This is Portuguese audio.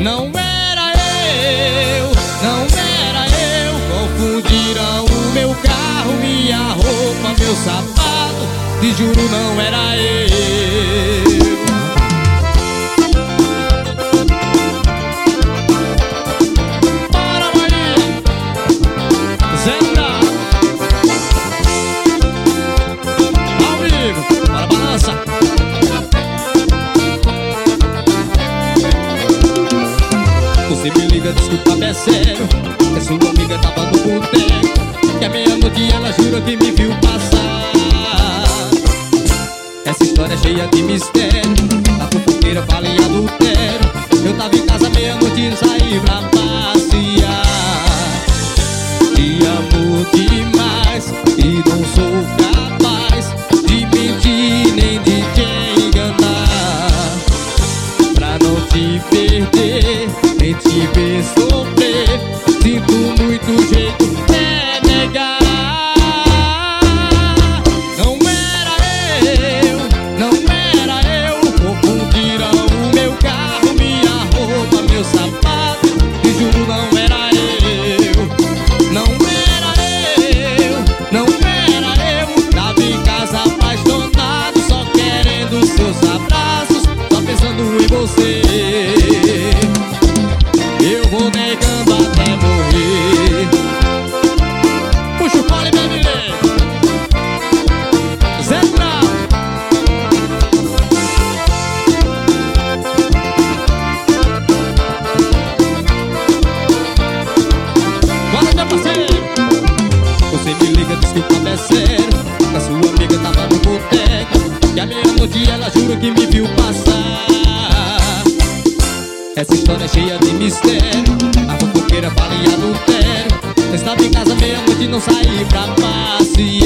Não era eu, não era eu. Confundiram o meu carro, minha roupa, meu sapato. Te juro, não era eu. Bora, Maria! Zenda! Ao vivo, bora, balança! Você me liga, diz que o papo é sério, que a sua amiga tava no boteco, que à meia-noite ela jura que me viu passar. Essa história é cheia de mistério, da fofoqueira fala em adultério. Eu tava em casa meia-noite e saí pra passear. Te amo demais e não sou capaz de mentir nem de te enganar. Pra não te perder, nem te ver sofrer, sinto muito jeito de negar. Não era eu, não era eu. Confundiram o meu carro, minha roupa, meu sapato. Te juro, não era eu. Não era eu, não era eu. Tava em casa apaixonado, só querendo seus abraços, só pensando em você. Eu vou negando até morrer. Puxa o fole, baby. Zé Brau. Bora, meu parceiro. Você me liga, diz que o papo é sério, que a sua amiga tava no boteco, que à meia-noite ela jura que me viu passar. Essa história é cheia de mistério, a fofoqueira fala em adultério. Eu estava em casa meia-noite e não saí pra passear.